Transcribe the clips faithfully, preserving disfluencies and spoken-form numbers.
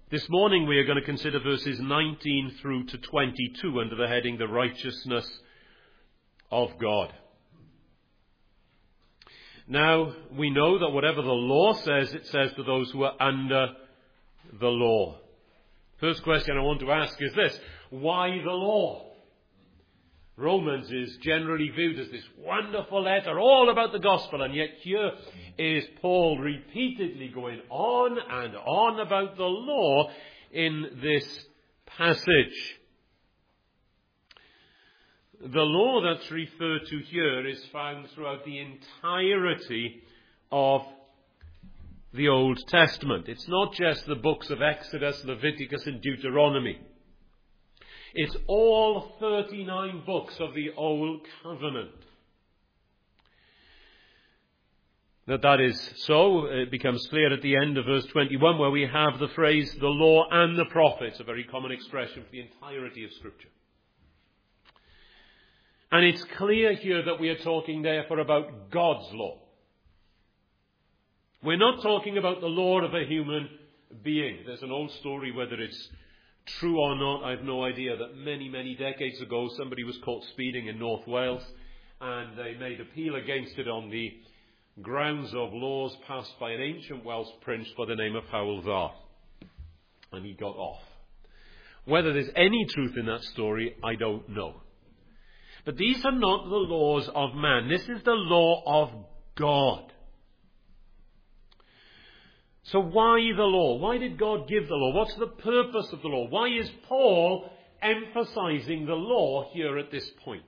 This morning we are going to consider verses nineteen through to twenty-two under the heading The Righteousness of God. Now, we know that whatever the law says, it says to those who are under the law. First question I want to ask is this: why the law? Romans is generally viewed as this wonderful letter all about the gospel, and yet here is Paul repeatedly going on and on about the law in this passage. The law that's referred to here is found throughout the entirety of the Old Testament. It's not just the books of Exodus, Leviticus and Deuteronomy. It's all thirty-nine books of the Old Covenant. That that is so, it becomes clear at the end of verse twenty-one, where we have the phrase, the law and the prophets, a very common expression for the entirety of Scripture. And it's clear here that we are talking therefore about God's law. We're not talking about the law of a human being. There's an old story, whether it's true or not, I have no idea, that many, many decades ago somebody was caught speeding in North Wales, and they made appeal against it on the grounds of laws passed by an ancient Welsh prince by the name of Hywel Dda. And he got off. Whether there's any truth in that story, I don't know. But these are not the laws of man. This is the law of God. So why the law? Why did God give the law? What's the purpose of the law? Why is Paul emphasizing the law here at this point?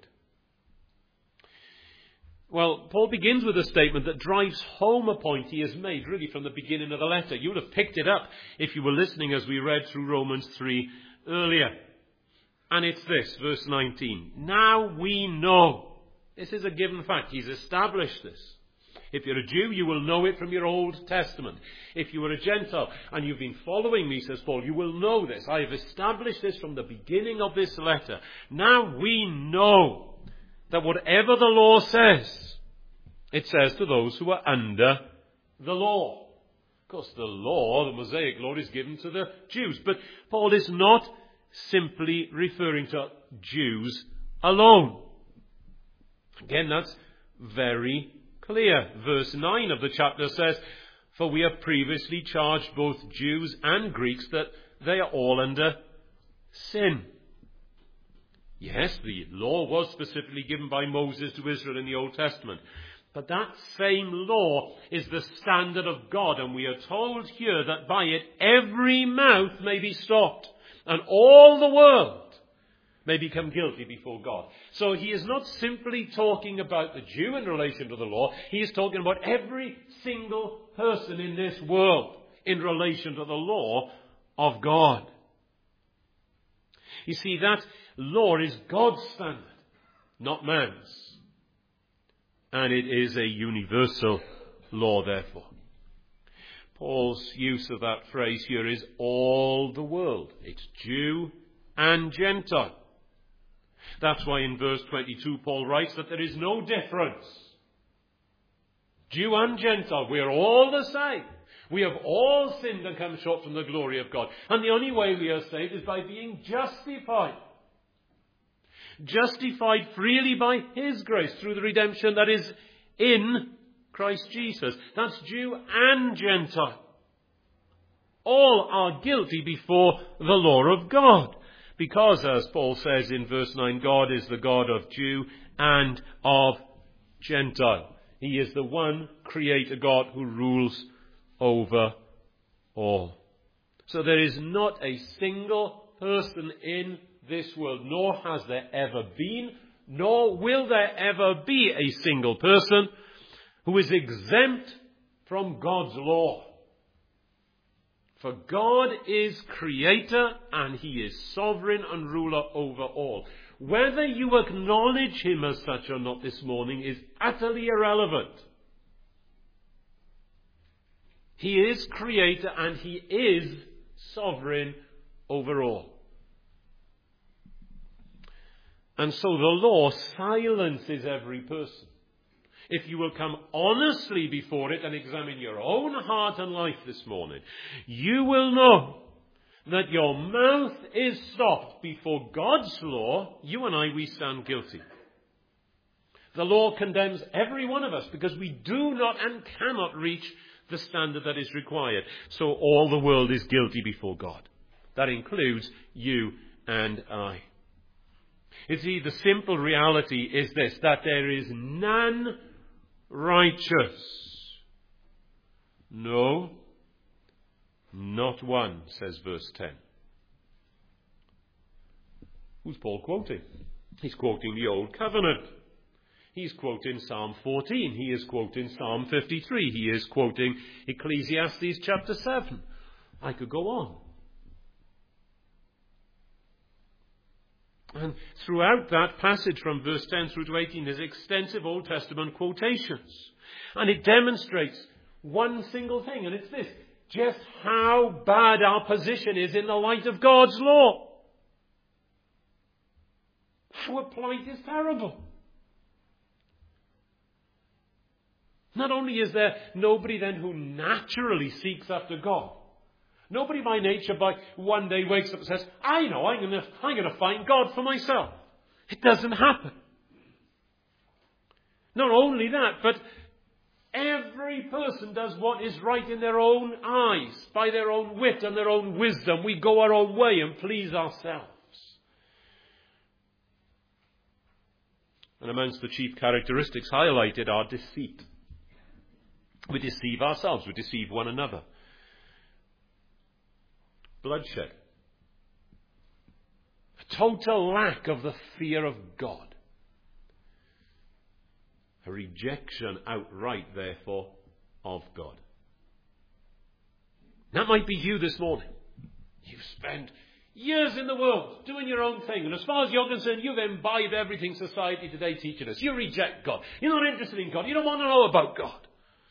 Well, Paul begins with a statement that drives home a point he has made really from the beginning of the letter. You would have picked it up if you were listening as we read through Romans three earlier. And it's this, verse nineteen. Now we know. This is a given fact. He's established this. If you're a Jew, you will know it from your Old Testament. If you are a Gentile and you've been following me, says Paul, you will know this. I have established this from the beginning of this letter. Now we know that whatever the law says, it says to those who are under the law. Of course, the law, the Mosaic law, is given to the Jews. But Paul is not simply referring to Jews alone. Again, that's very clear. Verse nine of the chapter says, for we have previously charged both Jews and Greeks that they are all under sin. Yes, the law was specifically given by Moses to Israel in the Old Testament. But that same law is the standard of God, and we are told here that by it every mouth may be stopped, and all the world may become guilty before God. So he is not simply talking about the Jew in relation to the law. He is talking about every single person in this world in relation to the law of God. You see, that law is God's standard, not man's. And it is a universal law, therefore. Paul's use of that phrase here is all the world. It's Jew and Gentile. That's why in verse twenty-two Paul writes that there is no difference. Jew and Gentile, we are all the same. We have all sinned and come short from the glory of God. And the only way we are saved is by being justified. Justified freely by His grace through the redemption that is in Christ Jesus. That's Jew and Gentile. All are guilty before the law of God. Because, as Paul says in verse nine, God is the God of Jew and of Gentile. He is the one Creator God who rules over all. So there is not a single person in this world, nor has there ever been, nor will there ever be a single person who is exempt from God's law. For God is Creator and He is sovereign and ruler over all. Whether you acknowledge Him as such or not this morning is utterly irrelevant. He is Creator and He is sovereign over all. And so the law silences every person. If you will come honestly before it and examine your own heart and life this morning, you will know that your mouth is stopped before God's law, you and I, we stand guilty. The law condemns every one of us because we do not and cannot reach the standard that is required. So all the world is guilty before God. That includes you and I. You see, the simple reality is this, that there is none righteous. No, not one, says verse ten. Who's Paul quoting? He's quoting the Old Covenant. He's quoting Psalm fourteen. He is quoting Psalm fifty-three. He is quoting Ecclesiastes chapter seven. I could go on. And throughout that passage from verse ten through to eighteen, there's extensive Old Testament quotations. And it demonstrates one single thing, and it's this: just how bad our position is in the light of God's law. Our plight is terrible. Not only is there nobody then who naturally seeks after God. Nobody by nature by one day wakes up and says, I know, I'm going to I'm going to find God for myself. It doesn't happen. Not only that, but every person does what is right in their own eyes, by their own wit and their own wisdom. We go our own way and please ourselves. And amongst the chief characteristics highlighted are deceit. We deceive ourselves, we deceive one another. Bloodshed. A total lack of the fear of God. A rejection outright, therefore, of God. That might be you this morning. You've spent years in the world doing your own thing, and as far as you're concerned, you've imbibed everything society today teaches us. You reject God. You're not interested in God. You don't want to know about God.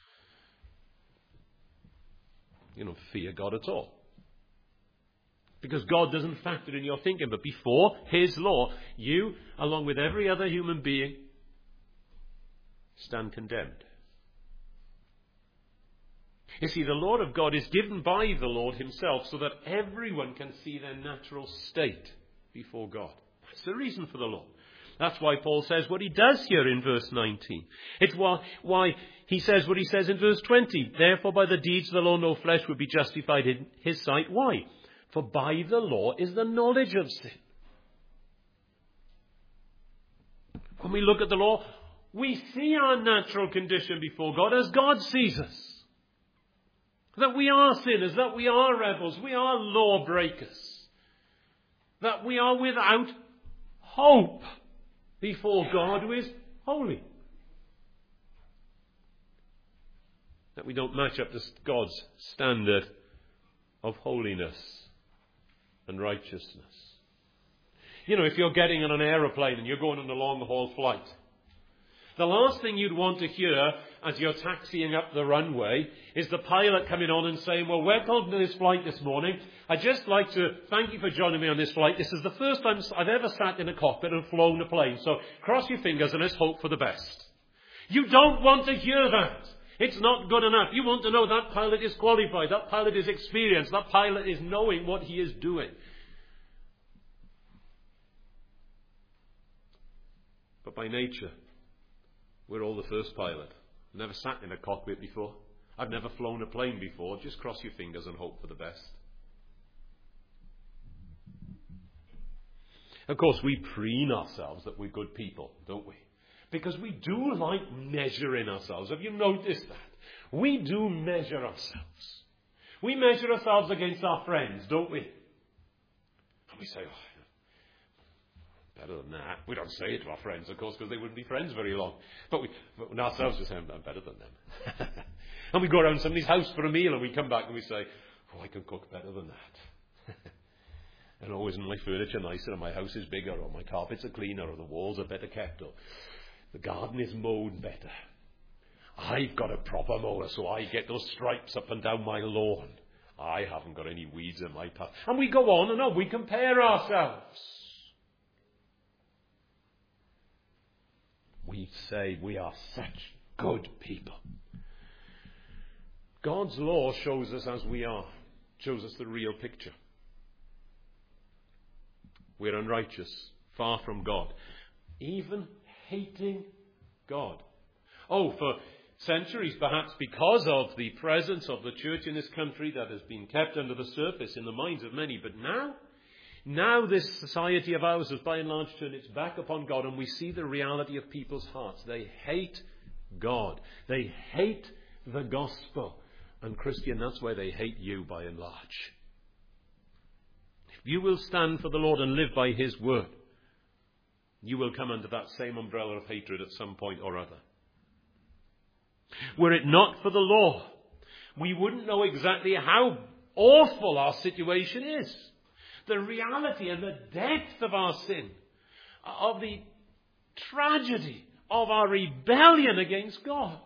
You don't fear God at all. Because God doesn't factor in your thinking. But before His law, you, along with every other human being, stand condemned. You see, the law of God is given by the Lord Himself so that everyone can see their natural state before God. That's the reason for the law. That's why Paul says what he does here in verse nineteen. It's why, why he says what he says in verse twenty. Therefore, by the deeds of the law, no flesh would be justified in his sight. Why? For by the law is the knowledge of sin. When we look at the law, we see our natural condition before God as God sees us. That we are sinners, that we are rebels, we are lawbreakers. That we are without hope before God who is holy. That we don't match up to God's standard of holiness and righteousness. You know, if you're getting on an aeroplane and you're going on a long-haul flight, the last thing you'd want to hear as you're taxiing up the runway is the pilot coming on and saying, well, welcome to this flight this morning. I'd just like to thank you for joining me on this flight. This is the first time I've ever sat in a cockpit and flown a plane. So cross your fingers and let's hope for the best. You don't want to hear that. It's not good enough. You want to know that pilot is qualified. That pilot is experienced. That pilot is knowing what he is doing. But by nature, we're all the first pilot. Never sat in a cockpit before. I've never flown a plane before. Just cross your fingers and hope for the best. Of course, we preen ourselves that we're good people, don't we? Because we do like measuring ourselves. Have you noticed that? We do measure ourselves. We measure ourselves against our friends, don't we? And we say, oh, better than that. We don't say it to our friends, of course, because they wouldn't be friends very long. But we, but ourselves, we say, I'm better than them. And we go around somebody's house for a meal and we come back and we say, oh, I can cook better than that. And oh, isn't my furniture nicer, or my house is bigger, or my carpets are cleaner, or the walls are better kept, or the garden is mowed better. I've got a proper mower, so I get those stripes up and down my lawn. I haven't got any weeds in my path. And we go on and on. We compare ourselves. We say we are such good people. God's law shows us as we are, shows us the real picture. We're unrighteous, far from God, even hating God. Oh, for centuries, perhaps because of the presence of the church in this country that has been kept under the surface in the minds of many. But now, now this society of ours has by and large turned its back upon God, and we see the reality of people's hearts. They hate God. They hate the gospel. And Christian, that's where they hate you by and large. If you will stand for the Lord and live by his word, you will come under that same umbrella of hatred at some point or other. Were it not for the law, we wouldn't know exactly how awful our situation is. The reality and the depth of our sin, of the tragedy of our rebellion against God.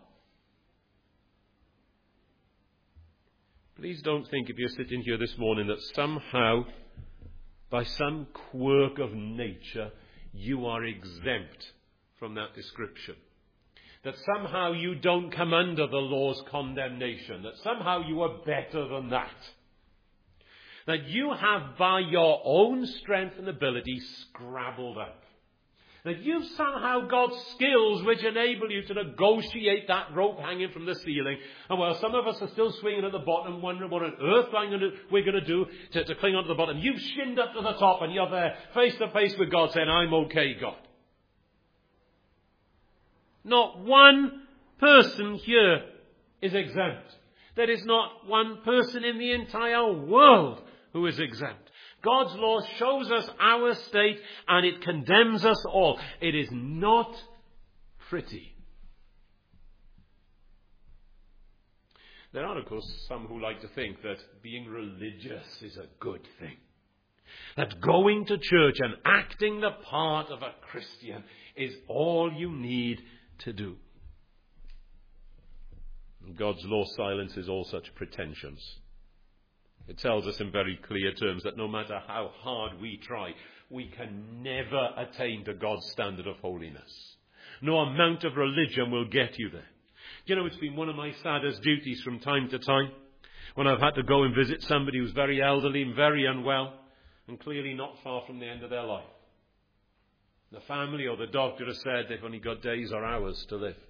Please don't think, if you're sitting here this morning, that somehow, by some quirk of nature, you are exempt from that description. That somehow you don't come under the law's condemnation. That somehow you are better than that. That you have, by your own strength and ability, scrabbled up. That you've somehow got skills which enable you to negotiate that rope hanging from the ceiling. And while some of us are still swinging at the bottom, wondering what on earth we're going to do to, to cling onto the bottom, you've shinned up to the top and you're there face to face with God saying, I'm okay, God. Not one person here is exempt. There is not one person in the entire world who is exempt. God's law shows us our state and it condemns us all. It is not pretty. There are, of course, some who like to think that being religious is a good thing. That going to church and acting the part of a Christian is all you need to do. God's law silences all such pretensions. It tells us in very clear terms that no matter how hard we try, we can never attain to God's standard of holiness. No amount of religion will get you there. You know, it's been one of my saddest duties from time to time when I've had to go and visit somebody who's very elderly and very unwell and clearly not far from the end of their life. The family or the doctor has said they've only got days or hours to live.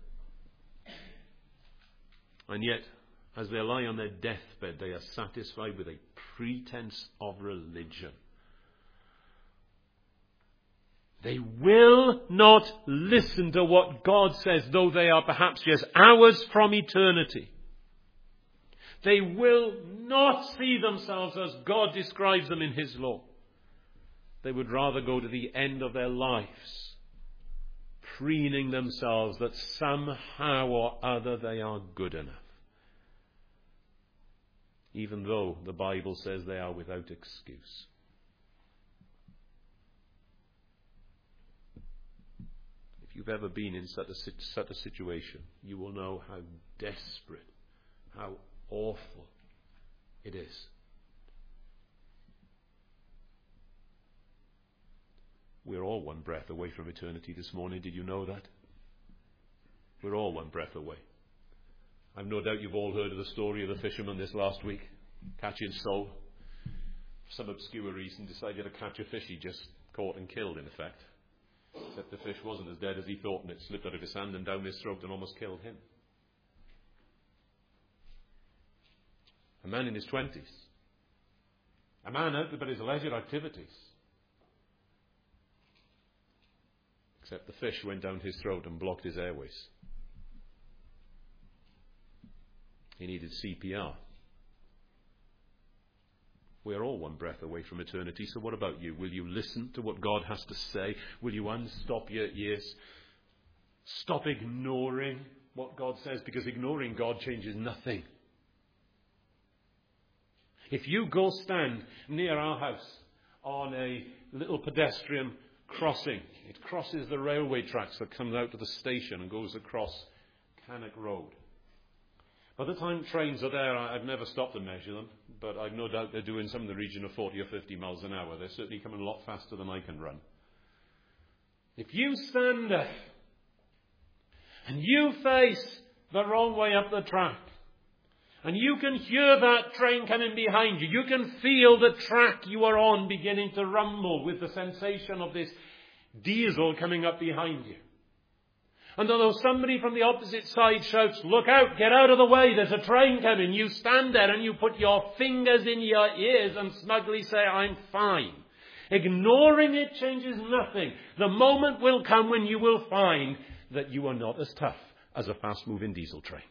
And yet, as they lie on their deathbed, they are satisfied with a pretense of religion. They will not listen to what God says, though they are perhaps just hours from eternity. They will not see themselves as God describes them in his law. They would rather go to the end of their lives, preening themselves that somehow or other they are good enough. Even though the Bible says they are without excuse. If you've ever been in such a, such a situation, you will know how desperate, how awful it is. We're all one breath away from eternity this morning. Did you know that? We're all one breath away. I've no doubt you've all heard of the story of the fisherman this last week, catching sole. For some obscure reason, decided to catch a fish he just caught and killed, in effect. Except the fish wasn't as dead as he thought, and it slipped out of his hand and down his throat and almost killed him. A man in his twenties. A man out about his leisure activities. Except the fish went down his throat and blocked his airways. He needed C P R. We're all one breath away from eternity, so what about you? Will you listen to what God has to say? Will you unstop your ears? Stop ignoring what God says, because ignoring God changes nothing. If you go stand near our house on a little pedestrian crossing, it crosses the railway tracks that comes out to the station and goes across Cannock Road. By the time trains are there, I've never stopped to measure them, but I've no doubt they're doing some in the region of forty or fifty miles an hour. They're certainly coming a lot faster than I can run. If you stand there and you face the wrong way up the track, And you can hear that train coming behind you. You can feel the track you are on beginning to rumble with the sensation of this diesel coming up behind you. And although somebody from the opposite side shouts, "Look out, get out of the way, there's a train coming," you stand there and you put your fingers in your ears and smugly say, "I'm fine." Ignoring it changes nothing. The moment will come when you will find that you are not as tough as a fast-moving diesel train.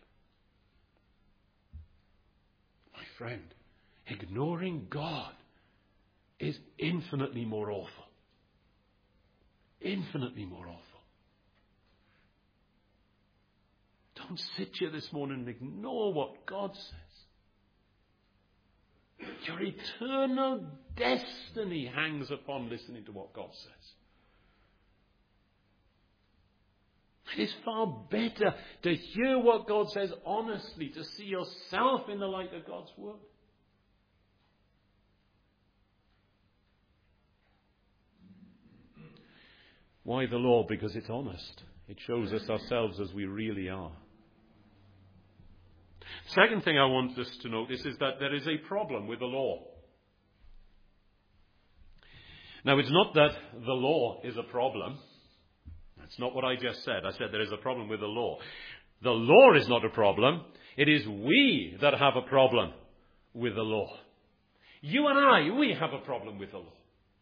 My friend, ignoring God is infinitely more awful. Infinitely more awful. Don't sit here this morning and ignore what God says. Your eternal destiny hangs upon listening to what God says. It is far better to hear what God says honestly, to see yourself in the light of God's word. Why the law? Because it's honest. It shows us ourselves as we really are. Second thing I want us to notice is that there is a problem with the law. Now, it's not that the law is a problem. That's not what I just said. I said there is a problem with the law. The law is not a problem. It is we that have a problem with the law. You and I, we have a problem with the law.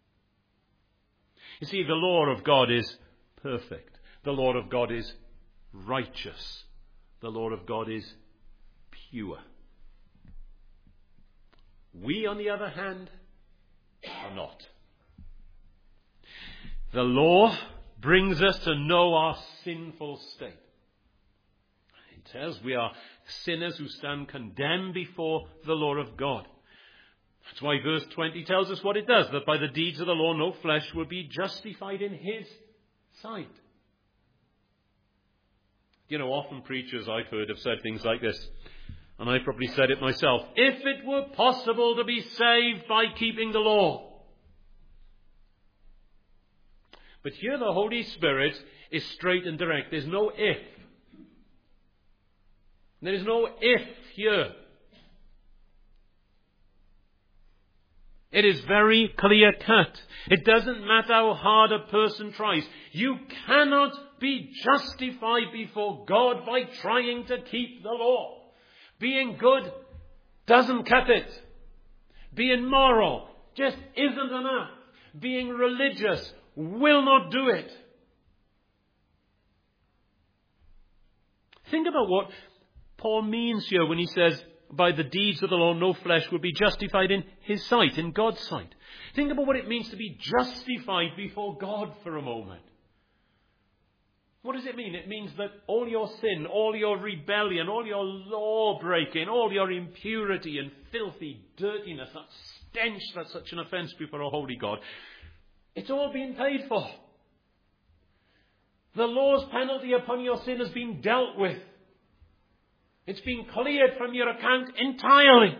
You see, the law of God is perfect. The law of God is righteous. The law of God is pure. We, on the other hand, are not. The law brings us to know our sinful state. It tells we are sinners who stand condemned before the law of God. That's why verse twenty tells us what it does, that by the deeds of the law no flesh will be justified in his sight. You know, often preachers I've heard have said things like this, and I probably said it myself. If it were possible to be saved by keeping the law. But here the Holy Spirit is straight and direct. There's no if. There is no if here. It is very clear cut. It doesn't matter how hard a person tries. You cannot be justified before God by trying to keep the law. Being good doesn't cut it. Being moral just isn't enough. Being religious will not do it. Think about what Paul means here when he says, by the deeds of the law, no flesh will be justified in his sight, in God's sight. Think about what it means to be justified before God for a moment. What does it mean? It means that all your sin, all your rebellion, all your law breaking, all your impurity and filthy dirtiness, that stench that's such an offence before a holy God, it's all been paid for. The law's penalty upon your sin has been dealt with. It's been cleared from your account entirely.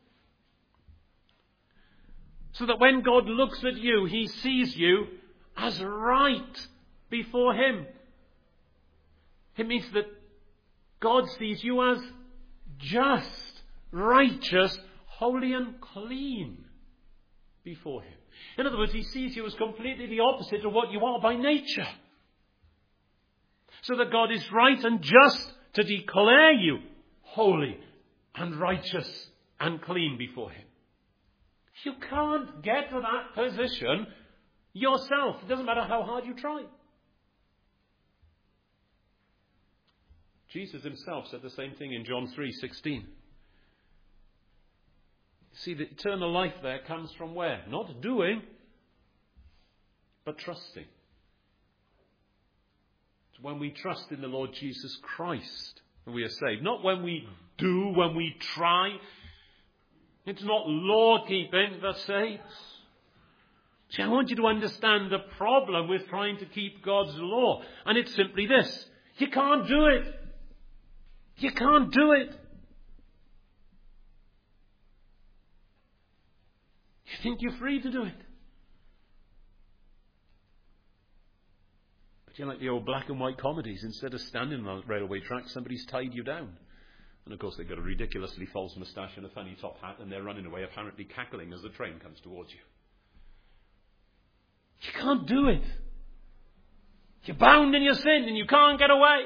So that when God looks at you, he sees you as right before him. It means that God sees you as just, righteous, holy and clean before him. In other words, he sees you as completely the opposite of what you are by nature. So that God is right and just to declare you holy and righteous and clean before him. You can't get to that position yourself. It doesn't matter how hard you try. Jesus himself said the same thing in John three sixteen. See, the eternal life there comes from where? Not doing, but trusting. It's when we trust in the Lord Jesus Christ that we are saved. Not when we do, when we try. It's not law-keeping that saves. See, I want you to understand the problem with trying to keep God's law. And it's simply this. You can't do it. You can't do it. You think you're free to do it. But you're like the old black and white comedies. Instead of standing on the railway track, somebody's tied you down. And of course they've got a ridiculously false moustache and a funny top hat, and they're running away apparently cackling as the train comes towards you. You can't do it. You're bound in your sin and you can't get away.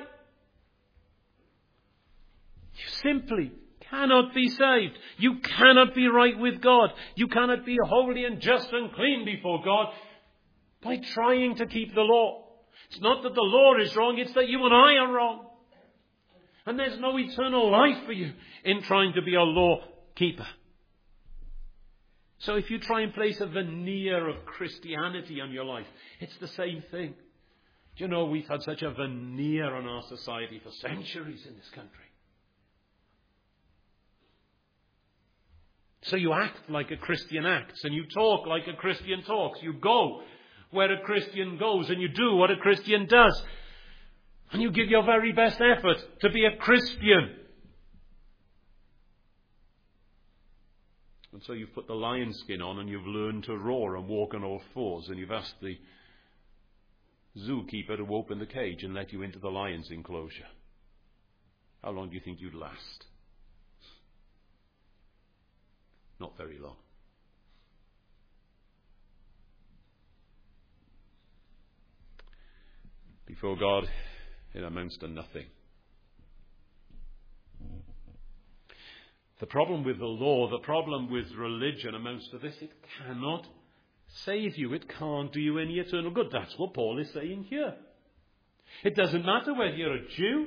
You simply cannot be saved. You cannot be right with God. You cannot be holy and just and clean before God by trying to keep the law. It's not that the law is wrong, it's that you and I are wrong. And there's no eternal life for you in trying to be a law keeper. So if you try and place a veneer of Christianity on your life, it's the same thing. Do you know, we've had such a veneer on our society for centuries in this country. So you act like a Christian acts, and you talk like a Christian talks. You go where a Christian goes, and you do what a Christian does. And you give your very best effort to be a Christian. And so you've put the lion skin on and you've learned to roar and walk on all fours, and you've asked the zookeeper to open the cage and let you into the lion's enclosure. How long do you think you'd last? Not very long. Before God, it amounts to nothing. The problem with the law, the problem with religion amounts to this: it cannot save you. It can't do you any eternal good. That's what Paul is saying here. It doesn't matter whether you're a Jew.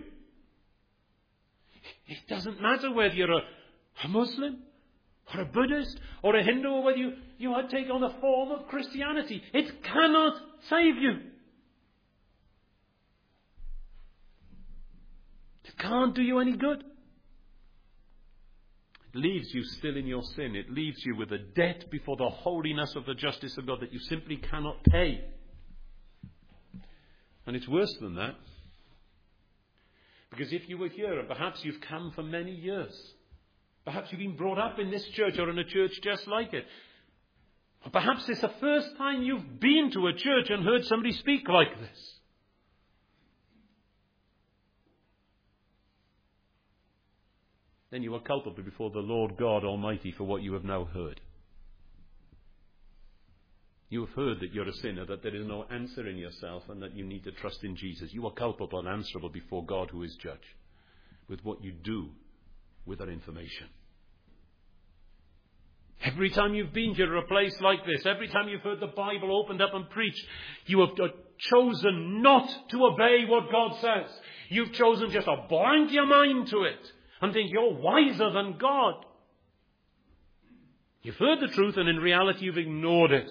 It doesn't matter whether you're a, a Muslim or a Buddhist or a Hindu, or whether you, you had taken on a form of Christianity. It cannot save you. It can't do you any good. It leaves you still in your sin. It leaves you with a debt before the holiness of the justice of God that you simply cannot pay. And it's worse than that. Because if you were here, and perhaps you've come for many years, perhaps you've been brought up in this church or in a church just like it, or perhaps it's the first time you've been to a church and heard somebody speak like this, then you are culpable before the Lord God Almighty for what you have now heard. You have heard that you're a sinner, that there is no answer in yourself, and that you need to trust in Jesus. You are culpable and answerable before God, who is judge, with what you do with that information. Every time you've been to a place like this, every time you've heard the Bible opened up and preached, you have chosen not to obey what God says. You've chosen just to blank your mind to it and think you're wiser than God. You've heard the truth, and in reality you've ignored it.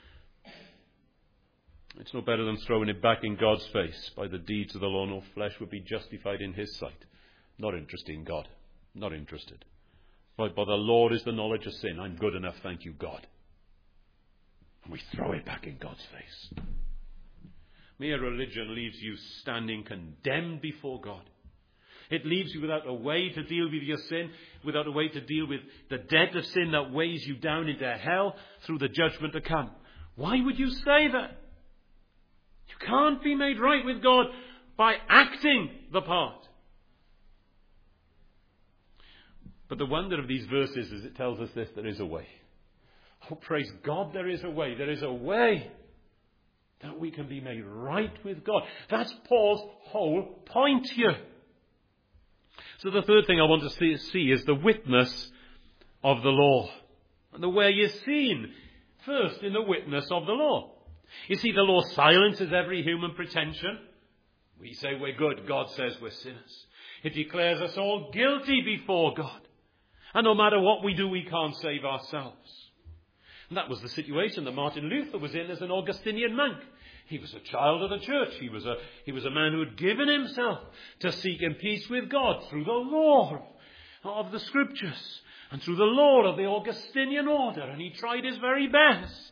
It's no better than throwing it back in God's face. By the deeds of the law, no flesh would be justified in his sight. Not interested in God. Not interested. But by the Lord is the knowledge of sin. I'm good enough, thank you, God. And we throw it back in God's face. Mere religion leaves you standing condemned before God. It leaves you without a way to deal with your sin, without a way to deal with the debt of sin that weighs you down into hell through the judgment to come. Why would you say that? You can't be made right with God by acting the part. But the wonder of these verses is it tells us this: there is a way. Oh, praise God, there is a way. There is a way that we can be made right with God. That's Paul's whole point here. So the third thing I want to see, see is the witness of the law. And the way is seen first in the witness of the law. You see, the law silences every human pretension. We say we're good. God says we're sinners. It declares us all guilty before God. And no matter what we do, we can't save ourselves. And that was the situation that Martin Luther was in as an Augustinian monk. He was a child of the church. He was a, he was a man who had given himself to seeking peace with God through the law of the Scriptures and through the law of the Augustinian order. And he tried his very best.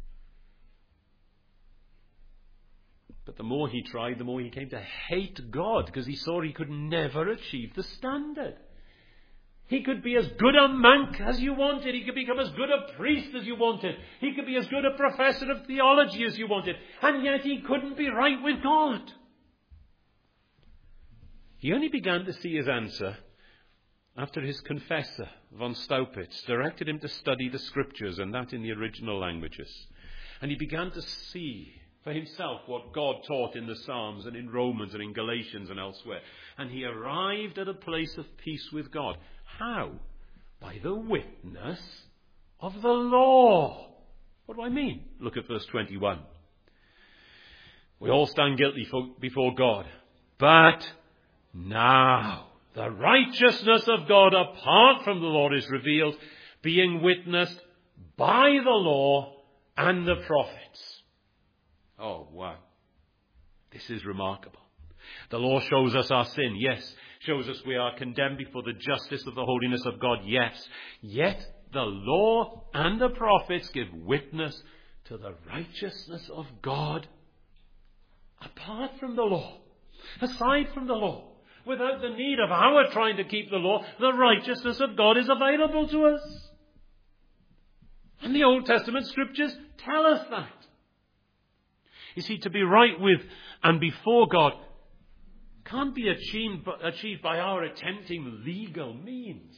But the more he tried, the more he came to hate God, because he saw he could never achieve the standard. He could be as good a monk as you wanted. He could become as good a priest as you wanted. He could be as good a professor of theology as you wanted. And yet he couldn't be right with God. He only began to see his answer after his confessor, von Staupitz, directed him to study the scriptures, and that in the original languages. And he began to see for himself what God taught in the Psalms and in Romans and in Galatians and elsewhere. And he arrived at a place of peace with God. How? By the witness of the law. What do I mean? Look at verse twenty-one. We all stand guilty for, before God. But now the righteousness of God apart from the law is revealed, being witnessed by the law and the prophets. Oh, wow. This is remarkable. The law shows us our sin, yes. Shows us we are condemned before the justice of the holiness of God, yes. Yet the law and the prophets give witness to the righteousness of God apart from the law, aside from the law. Without the need of our trying to keep the law, the righteousness of God is available to us. And the Old Testament scriptures tell us that. You see, to be right with and before God can't be achieved, achieved by our attempting legal means.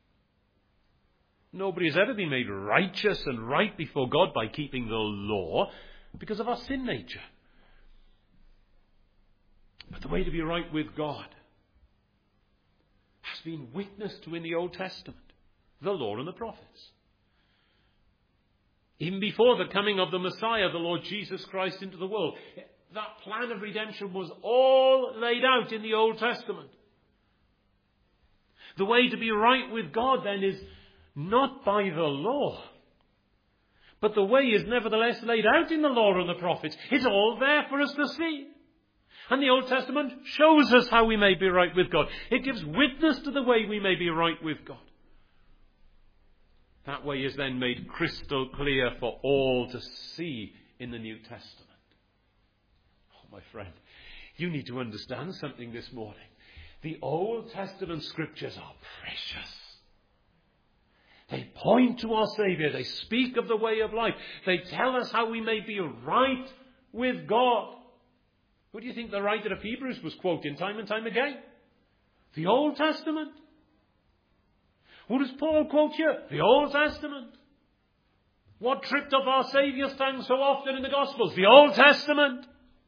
Nobody has ever been made righteous and right before God by keeping the law because of our sin nature. But the way to be right with God has been witnessed to in the Old Testament, the law and the prophets. Even before the coming of the Messiah, the Lord Jesus Christ, into the world, that plan of redemption was all laid out in the Old Testament. The way to be right with God then is not by the law, but the way is nevertheless laid out in the law and the prophets. It's all there for us to see. And the Old Testament shows us how we may be right with God. It gives witness to the way we may be right with God. That way is then made crystal clear for all to see in the New Testament. Oh, my friend, you need to understand something this morning. The Old Testament scriptures are precious. They point to our Saviour. They speak of the way of life. They tell us how we may be right with God. Who do you think the writer of Hebrews was quoting time and time again? The Old Testament. Who does Paul quote here? The Old Testament. What tripped up our Saviour's tongue so often in the Gospels? The Old Testament.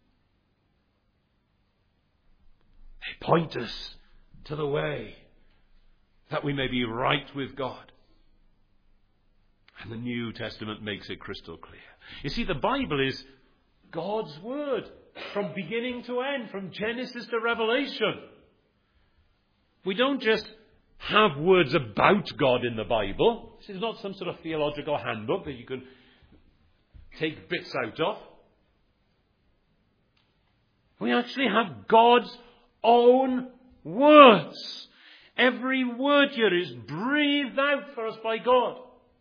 They point us to the way that we may be right with God. And the New Testament makes it crystal clear. You see, the Bible is God's Word from beginning to end, from Genesis to Revelation. We don't just have words about God in the Bible. This is not some sort of theological handbook that you can take bits out of. We actually have God's own words. Every word here is breathed out for us by God.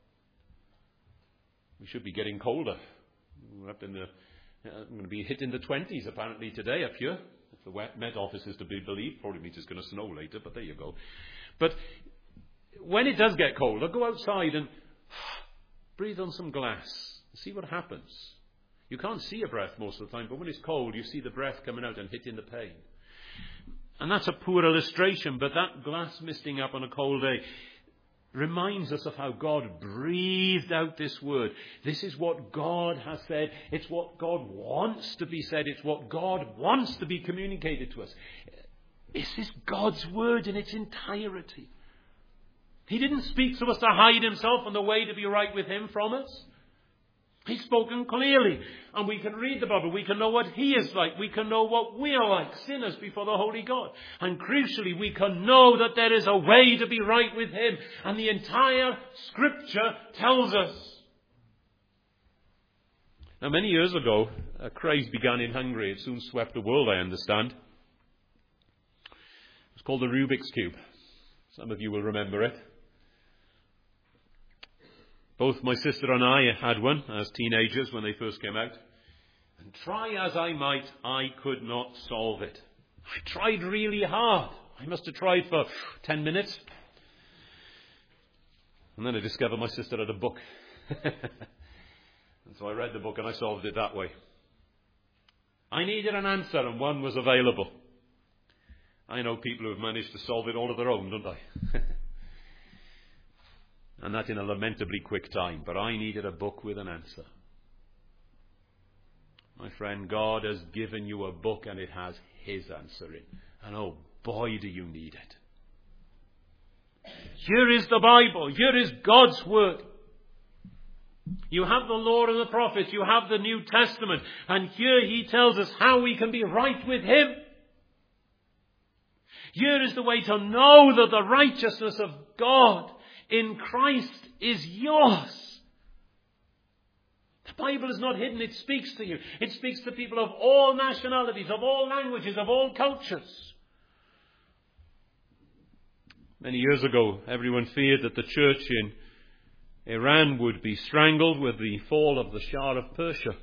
We should be getting colder. We're up in the, I'm going to be hit in the twenties apparently today up here. If the Met Office is to be believed, probably means it's going to snow later, but there you go. But when it does get colder, go outside and breathe on some glass and see what happens. You can't see a breath most of the time, but when it's cold, you see the breath coming out and hitting the pane. And that's a poor illustration, but that glass misting up on a cold day reminds us of how God breathed out this word. This is what God has said. It's what God wants to be said. It's what God wants to be communicated to us. This is God's word in its entirety. He didn't speak so as to hide himself on the way to be right with him from us. He's spoken clearly, and we can read the Bible. We can know what he is like. We can know what we are like, sinners before the holy God. And crucially, we can know that there is a way to be right with him. And the entire scripture tells us. Now, many years ago, a craze began in Hungary. It soon swept the world, I understand. It's called the Rubik's Cube. Some of you will remember it. Both my sister and I had one as teenagers when they first came out. And try as I might, I could not solve it. I tried really hard. I must have tried for ten minutes. And then I discovered my sister had a book. And so I read the book and I solved it that way. I needed an answer and one was available. I know people who have managed to solve it all of their own, don't I? And that in a lamentably quick time. But I needed a book with an answer. My friend, God has given you a book and it has His answer in. And oh boy, do you need it. Here is the Bible. Here is God's Word. You have the Lord and the prophets. You have the New Testament. And here He tells us how we can be right with Him. Here is the way to know that the righteousness of God in Christ is yours. The Bible is not hidden. It speaks to you. It speaks to people of all nationalities, of all languages, of all cultures. Many years ago, everyone feared that the church in Iran would be strangled with the fall of the Shah of Persia.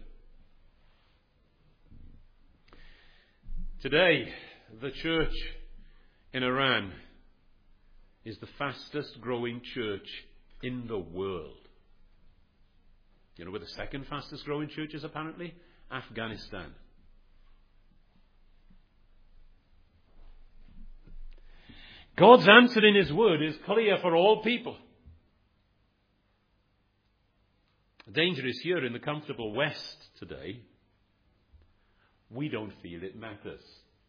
Today, the church in Iran is the fastest growing church in the world. You know where the second fastest growing church is apparently? Afghanistan. God's answer in His Word is clear for all people. The danger is here in the comfortable West today. We don't feel it matters.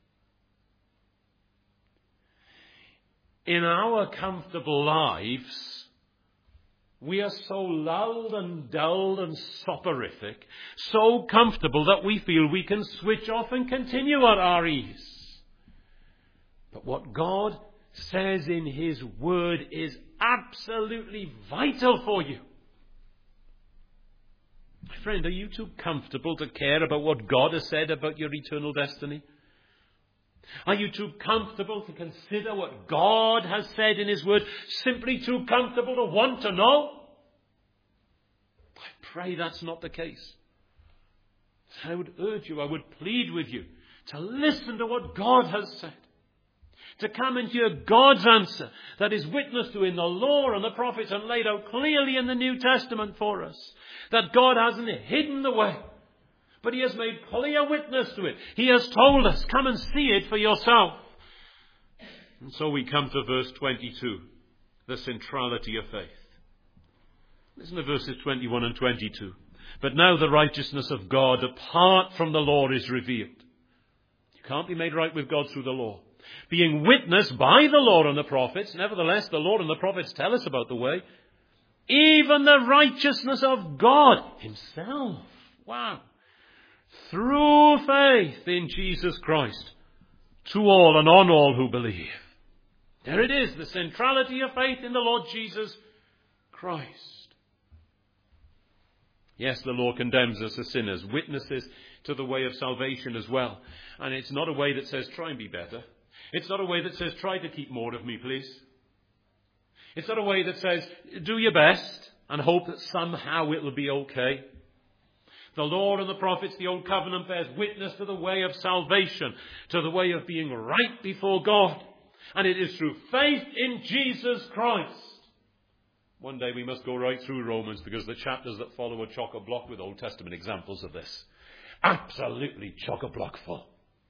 In our comfortable lives, we are so lulled and dulled and soporific, so comfortable that we feel we can switch off and continue at our ease. But what God says in His Word is absolutely vital for you. My friend, are you too comfortable to care about what God has said about your eternal destiny? Are you too comfortable to consider what God has said in His Word? Simply too comfortable to want to know? I pray that's not the case. I would urge you, I would plead with you to listen to what God has said. To come and hear God's answer that is witnessed to in the law and the prophets and laid out clearly in the New Testament for us. That God hasn't hidden the way, but He has made clear witness to it. He has told us, come and see it for yourself. And so we come to verse twenty-two, the centrality of faith. Listen to verses twenty-one and twenty-two. But now the righteousness of God apart from the law is revealed. You can't be made right with God through the law. Being witnessed by the law and the prophets, nevertheless the law and the prophets tell us about the way. Even the righteousness of God Himself. Wow. Through faith in Jesus Christ. To all and on all who believe. There it is, the centrality of faith in the Lord Jesus Christ. Yes, the law condemns us as sinners, witnesses to the way of salvation as well. And it's not a way that says, try and be better. It's not a way that says, try to keep more of me, please. It's not a way that says, do your best and hope that somehow it will be okay. The law and the prophets, the Old Covenant, bears witness to the way of salvation, to the way of being right before God. And it is through faith in Jesus Christ. One day we must go right through Romans because the chapters that follow are chock-a-block with Old Testament examples of this. Absolutely chock-a-block full.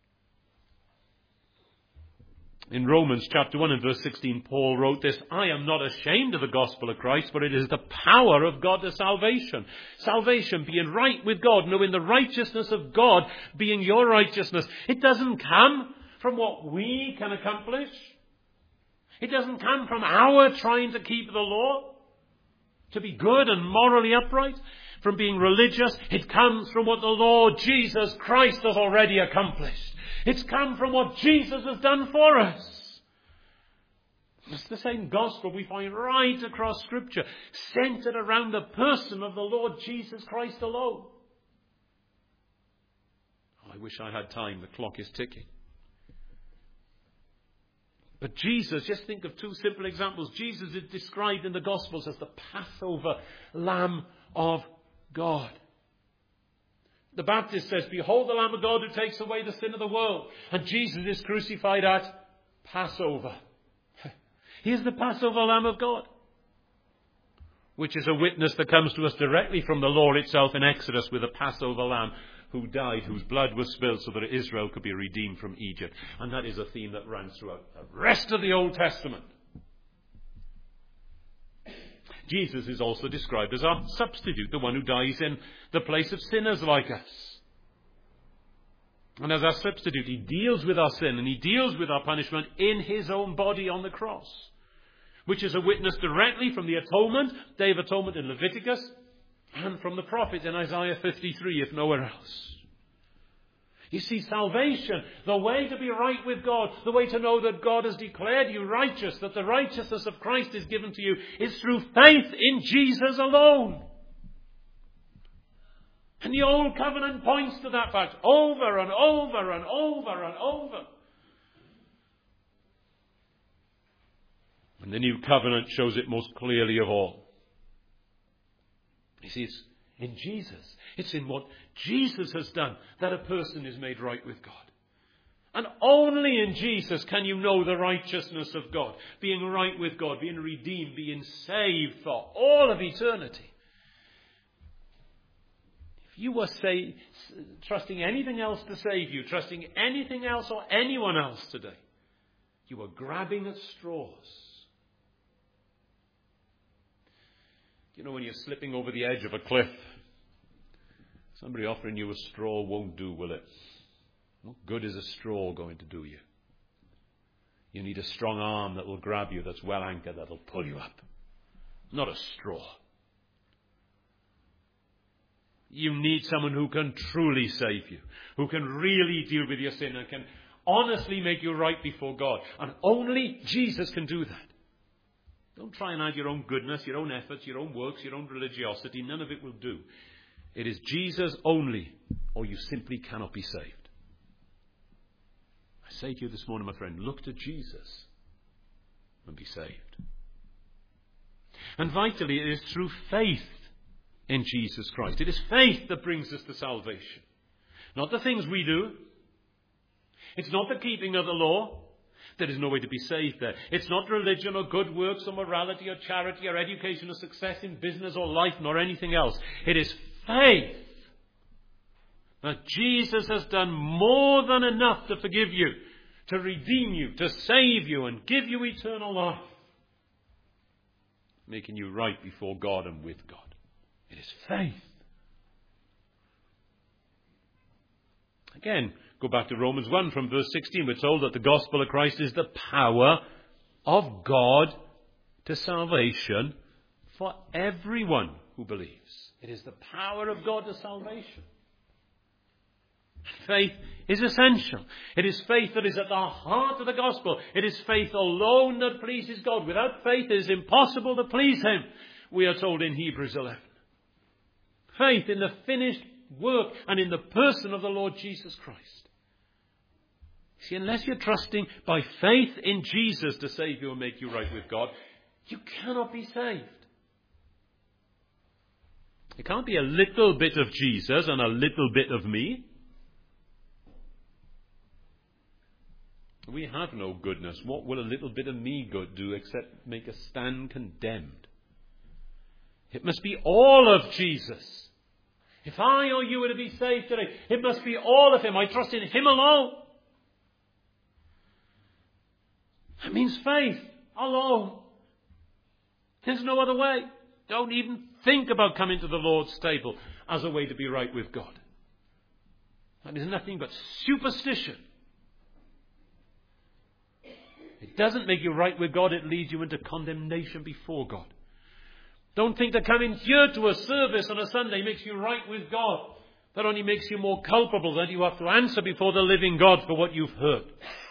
In Romans chapter one and verse sixteen, Paul wrote this, I am not ashamed of the gospel of Christ, for it is the power of God to salvation. Salvation, being right with God, knowing the righteousness of God being your righteousness. It doesn't come from what we can accomplish. It doesn't come from our trying to keep the law, to be good and morally upright, from being religious. It comes from what the Lord Jesus Christ has already accomplished. It's come from what Jesus has done for us. It's the same gospel we find right across Scripture, centered around the person of the Lord Jesus Christ alone. Oh, I wish I had time. The clock is ticking. But Jesus, just think of two simple examples. Jesus is described in the Gospels as the Passover Lamb of God. The Baptist says, behold the Lamb of God who takes away the sin of the world. And Jesus is crucified at Passover. He is the Passover Lamb of God. Which is a witness that comes to us directly from the law itself in Exodus with the Passover Lamb who died, whose blood was spilled so that Israel could be redeemed from Egypt. And that is a theme that runs throughout the rest of the Old Testament. Jesus is also described as our substitute, the one who dies in the place of sinners like us. And as our substitute, he deals with our sin and he deals with our punishment in his own body on the cross, which is a witness directly from the atonement, Day of Atonement in Leviticus, and from the prophet in Isaiah fifty-three, if nowhere else. You see, salvation, the way to be right with God, the way to know that God has declared you righteous, that the righteousness of Christ is given to you, is through faith in Jesus alone. And the Old Covenant points to that fact over and over and over and over. And the New Covenant shows it most clearly of all. You see, it's in Jesus. It's in what Jesus has done that a person is made right with God. And only in Jesus can you know the righteousness of God, being right with God, being redeemed, being saved for all of eternity. If you were say, trusting anything else to save you, trusting anything else or anyone else today, you are grabbing at straws. You know, when you're slipping over the edge of a cliff, somebody offering you a straw won't do, will it? What good is a straw going to do you? You need a strong arm that will grab you, that's well anchored, that will pull you up. Not a straw. You need someone who can truly save you, who can really deal with your sin and can honestly make you right before God. And only Jesus can do that. Don't try and add your own goodness, your own efforts, your own works, your own religiosity. None of it will do. It is Jesus only, or you simply cannot be saved. I say to you this morning, my friend, look to Jesus and be saved. And vitally, it is through faith in Jesus Christ. It is faith that brings us to salvation. Not the things we do. It's not the keeping of the law. There is no way to be saved there. It's not religion or good works or morality or charity or education or success in business or life nor anything else. It is faith that Jesus has done more than enough to forgive you, to redeem you, to save you and give you eternal life, making you right before God and with God. It is faith. Again, go back to Romans one from verse sixteen. We're told that the gospel of Christ is the power of God to salvation for everyone who believes. It is the power of God to salvation. Faith is essential. It is faith that is at the heart of the gospel. It is faith alone that pleases God. Without faith it is impossible to please Him, we are told in Hebrews eleven. Faith in the finished work and in the person of the Lord Jesus Christ. See, unless you're trusting by faith in Jesus to save you and make you right with God, you cannot be saved. It can't be a little bit of Jesus and a little bit of me. We have no goodness. What will a little bit of me good do except make us stand condemned? It must be all of Jesus. If I or you were to be saved today, it must be all of Him. I trust in Him alone. That means faith alone. There's no other way. Don't even think about coming to the Lord's table as a way to be right with God. That is nothing but superstition. It doesn't make you right with God. It leads you into condemnation before God. Don't think that coming here to a service on a Sunday makes you right with God. That only makes you more culpable, that you have to answer before the living God for what you've heard.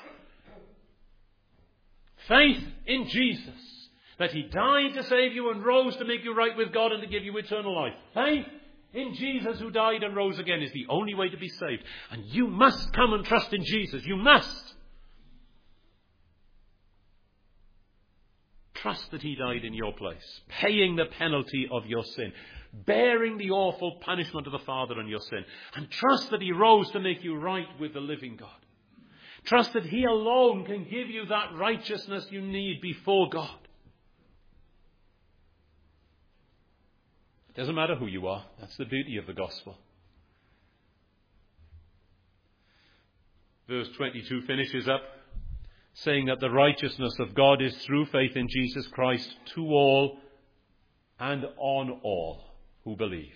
Faith in Jesus, that He died to save you and rose to make you right with God and to give you eternal life. Faith in Jesus who died and rose again is the only way to be saved. And you must come and trust in Jesus. You must. Trust that He died in your place, paying the penalty of your sin, bearing the awful punishment of the Father on your sin. And trust that He rose to make you right with the living God. Trust that He alone can give you that righteousness you need before God. It doesn't matter who you are. That's the beauty of the gospel. Verse twenty-two finishes up saying that the righteousness of God is through faith in Jesus Christ to all and on all who believe.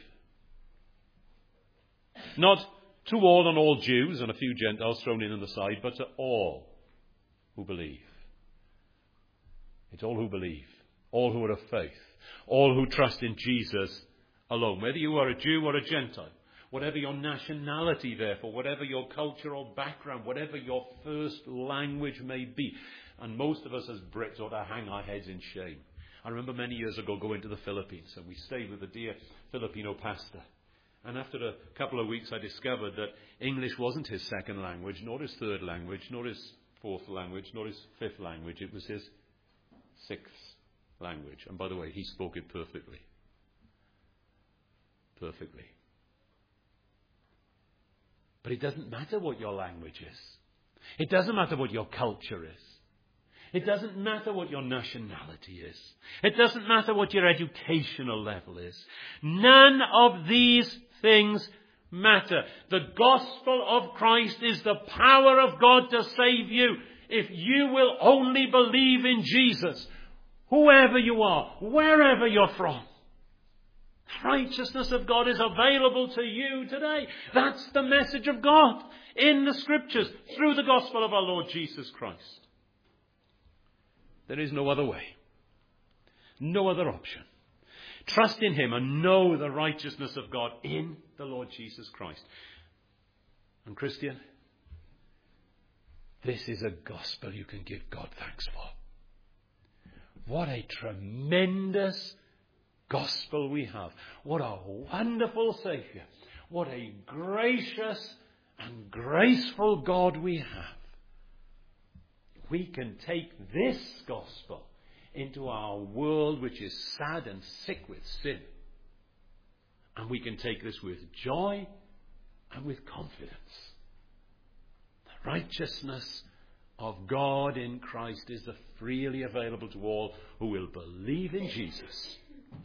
Not to all and all Jews and a few Gentiles thrown in on the side, but to all who believe. It's all who believe, all who are of faith, all who trust in Jesus alone, whether you are a Jew or a Gentile, whatever your nationality, therefore, whatever your culture or background, whatever your first language may be. And most of us as Brits ought to hang our heads in shame. I remember many years ago going to the Philippines, and we stayed with a dear Filipino pastor. And after a couple of weeks I discovered that English wasn't his second language, nor his third language, nor his fourth language, nor his fifth language. It was his sixth language. And by the way, he spoke it perfectly. Perfectly. But it doesn't matter what your language is. It doesn't matter what your culture is. It doesn't matter what your nationality is. It doesn't matter what your educational level is. None of these things matter. The gospel of Christ is the power of God to save you if you will only believe in Jesus, whoever you are, wherever you're from. The righteousness of God is available to you today. That's the message of God in the Scriptures through the gospel of our Lord Jesus Christ. There is no other way. No other option. Trust in him and know the righteousness of God in the Lord Jesus Christ. And Christian, this is a gospel you can give God thanks for. What a tremendous gospel we have. What a wonderful Saviour. What a gracious and graceful God we have. We can take this gospel into our world which is sad and sick with sin. And we can take this with joy and with confidence. The righteousness of God in Christ is freely available to all who will believe in Jesus.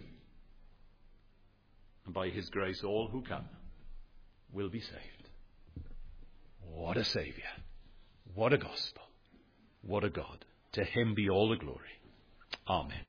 And by his grace, all who come will be saved. What a Saviour. What a gospel. What a God. To him be all the glory. Amen.